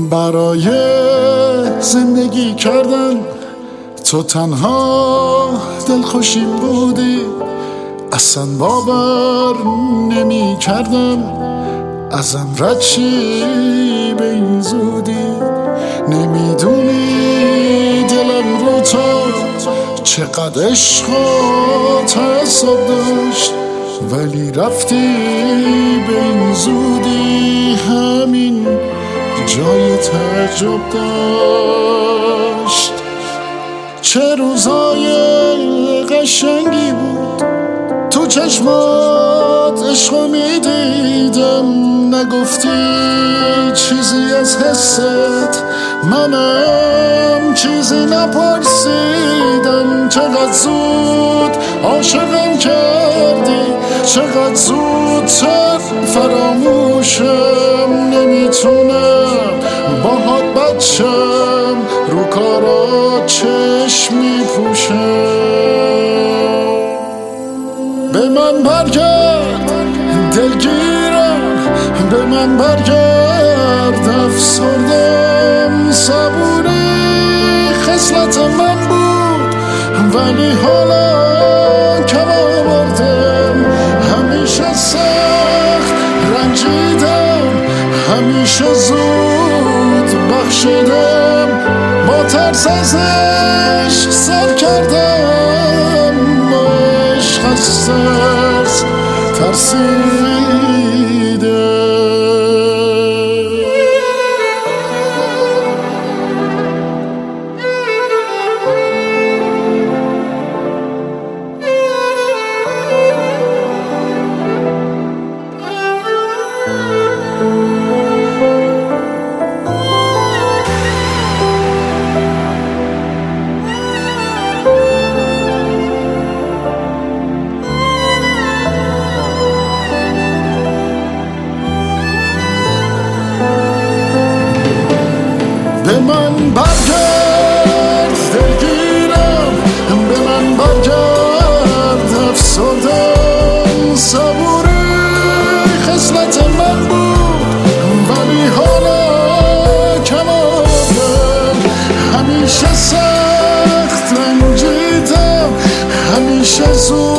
برای زندگی کردن تو تنها دلخوشیم بودی، اصلا باور نمی کردم ازم رد شی به این زودی. نمیدونی دلم رو تو چقدر عشق و تعصب داشت، ولی رفتی به این زودی، همین جای تعجب داشت. چه روزای قشنگی بود تو چشمات عشقو میدیدم، نگفتی چیزی از حست، منم چیزی نپرسیدم. چقدر زود عاشقم کردی، چقدر زودتر فراموشم، نمیتونم باهات بچم، رو کارات چشم میپوشم. به من برگرد دلگیرم، به من برگرد افسردم، صبوری خصلت من بود ولی حالا کم آوردم. همیشه سخت رنجیدم، همیشه زود بخشیدم، با ترس از عشق سر کردم، با عشق از ترس ترسیدم. به من برگرد دلگیرم، به من برگرد افسردم، صبوری خصلت من بود ولی حالا کم آوردم. همیشه سخت رنجیدم، همیشه زود